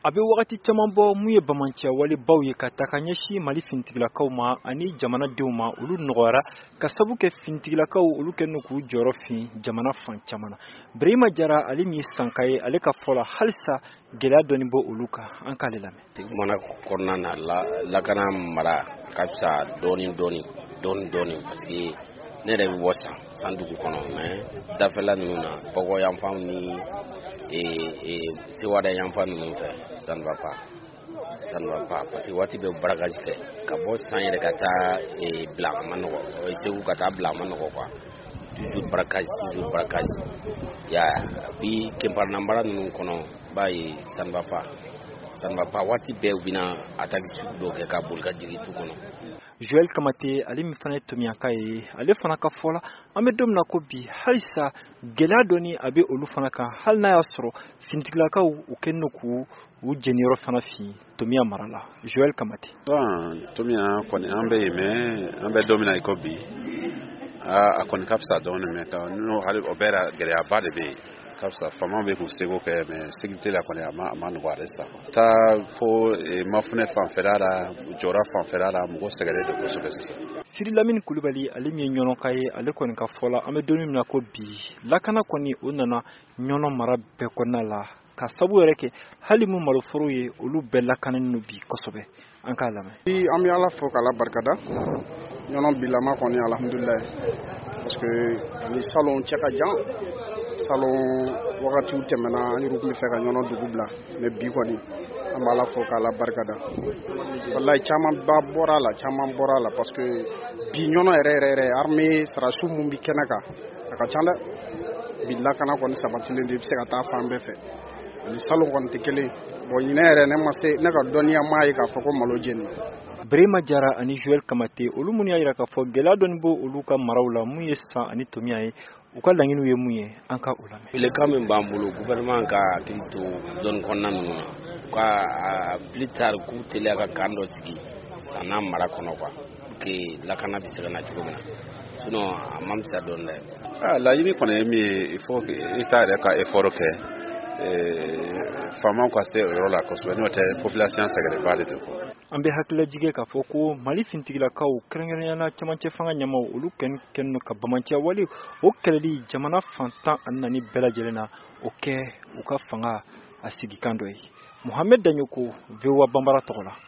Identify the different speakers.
Speaker 1: Abe wakati caman bɔ mun ye bamanciya wale baw ye ka ta ka ɲɛsin Mali finitigilakaw ma ani jamanadenw ma olu nɔgɔyara ka sabu kɛ finitigilakaw olu kɛlen k'u jɔyɔrɔ fin jamana fan caman na. Birahima Jara ale min ye sanka ye ale ka fɔ la halisa gɛlɛya dɔɔni bɔ olu kan an k'ale lamɛn.
Speaker 2: Mana kɔnɔna na lakana mara ka fisa dɔɔni parce que ne yɛrɛ bɛ bɔ san dugu kɔnɔ mais dafɛla ninnu na Bɔgɔ yanfan ni Sewada yanfan ninnu fɛ ça ne va pas parce que waati bɛ barakaji kɛ ka bɔ san yɛrɛ ka taa bila a ma nɔgɔ Segu ka taa bila a ma nɔgɔ quoi toujours barakaji ya bi kɛnparanambara ninnu kɔnɔ b'a ye ça ne va pas waati bɛɛ u bɛna attaque sugu dɔ kɛ ka boli ka jigin tu kɔnɔ.
Speaker 1: Joel Kamate ale min fana ye Tomiyaka ye ale fana ka fɔ la an bɛ don min na ko bi halisa gɛlɛya dɔɔni a bɛ olu fana kan hali n'a y'a sɔrɔ finitigilakaw u kɛlen don k'u jeniyɔrɔ fana fin Tomiya mara la. Joel Kamate.
Speaker 3: Tomiya kɔni an bɛ yen mais an bɛ don min na i ko bi a kɔni ka fisa dɔɔni mais o bɛɛ gɛlɛyaba de bɛ yen. Kapsa fama bɛ k'u seko kɛ mais sécurité la kɔni a ma nɔgɔ ale sa taa fo mafunɛ fanfɛla la jɔra fanfɛla la mɔgɔ sɛgɛnnen don kosɛbɛ sisan.
Speaker 1: Siri Lamini Kulibali ale min ye ɲɔnɔnka ye ale kɔni ka fɔ la an bɛ don min na ko bi lakana kɔni o nana ɲɔnɔ mara bɛɛ kɔnɔna la ka sabu yɛrɛ kɛ hali mun maloforo ye olu bɛɛ lakanen no bi kosɛbɛ an k'a lamɛn.
Speaker 4: An bɛ Ala fo k'Ala barikada ɲɔnɔ bilama kɔni alhamdulillah parce que ni salon cɛ ka jan salon wagatiw tɛmɛna an yɛrɛ tun bɛ fɛ ka ɲɔnɔ dugu bila mais bi kɔni an bɛ Ala fo k'Ala barikada wallahi caman bɔra la parce que bi ɲɔnɔ yɛrɛ armée sarasiw mun bi kɛnɛ kan a ka ca dɛ bi lakana kɔni sabatilen de bɛ se ka taa fan bɛɛ fɛ ani salon kɔni tɛ kelen bon ɲinɛ yɛrɛ ne ka dɔnniya m'a ye k'a fɔ ko malo jeni.
Speaker 1: Birahima Jara ani Joel Kamate olu mun y'a jira k'a fɔ gɛlɛya dɔɔni bɔ olu ka maraw la mun ye san ani Tomiya ye u ka laɲiniw ye mun ye an ka o lamɛn.
Speaker 2: Lekan min b'an bolo gouvernement ka hakili to zone kɔnɔna ninnu na ka plus tard k'u teliya ka kan dɔ sigi sanna mara kɔnɔ quoi pour que lakana bɛ se ka na cogo min na sinon a ma fisa dɔɔni dɛ.
Speaker 3: Laɲini kɔni ye min ye il faut que État yɛrɛ ka effort kɛ faamaw ka se o yɔrɔ la kosɛbɛ n'o tɛ population sɛgɛnba de don.
Speaker 1: An bɛ hakililajigɛ k'a fɔ ko Mali finitigilakaw kɛrɛnkɛrɛnnenya cɛmancɛ fanga ɲɛmaaw olu kɛlen don ka bamanciya wale o kɛlɛli jamana fantan ani naani bɛɛ lajɛlen na o kɛ u ka fanga a sigikan dɔ ye. Mohamed Danyoko VOA Bambara tɔgɔ la.